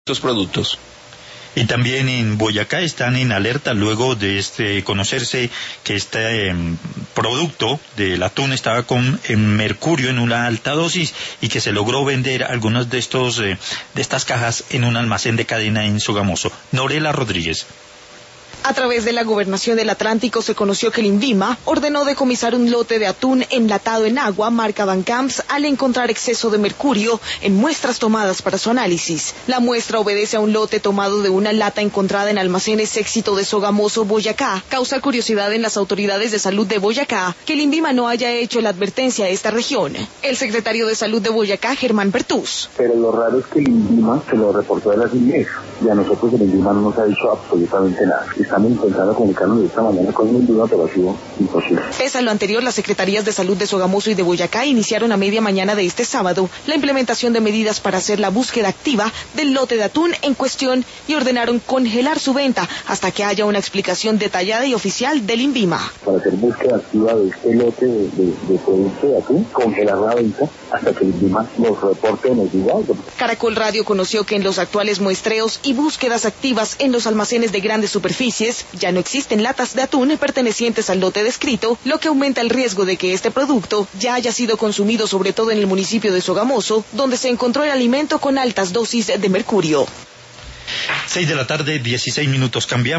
estos productos. Y también en Boyacá están en alerta luego de conocerse que este producto del atún estaba con mercurio en una alta dosis y que se logró vender algunas de estas cajas en un almacén de cadena en Sogamoso. Norela Rodríguez. A través de la Gobernación del Atlántico se conoció que el INVIMA ordenó decomisar un lote de atún enlatado en agua marca Van Camps al encontrar exceso de mercurio en muestras tomadas para su análisis. La muestra obedece a un lote tomado de una lata encontrada en almacenes Éxito de Sogamoso, Boyacá. Causa curiosidad en las autoridades de salud de Boyacá que el INVIMA no haya hecho la advertencia a esta región. El secretario de Salud de Boyacá, Germán Bertús. Pero lo raro es que el INVIMA se lo reportó a la CIMEX y a nosotros el INVIMA no nos ha dicho absolutamente nada. Estamos intentando comunicarnos de esta manera con el INVIMA, pero ha sido imposible. Pese a lo anterior, las secretarías de salud de Sogamoso y de Boyacá iniciaron a media mañana de este sábado la implementación de medidas para hacer la búsqueda activa del lote de atún en cuestión y ordenaron congelar su venta hasta que haya una explicación detallada y oficial del INVIMA. Para hacer búsqueda activa de este lote de producto de atún, congelar la venta hasta que el INVIMA nos reporte o nos diga algo. Caracol Radio conoció que en los actuales muestreos y búsquedas activas en los almacenes de grandes superficies ya no existen latas de atún pertenecientes al lote descrito, lo que aumenta el riesgo de que este producto ya haya sido consumido sobre todo en el municipio de Sogamoso, donde se encontró el alimento con altas dosis de mercurio. 6 de la tarde, 16 minutos. Cambiamos.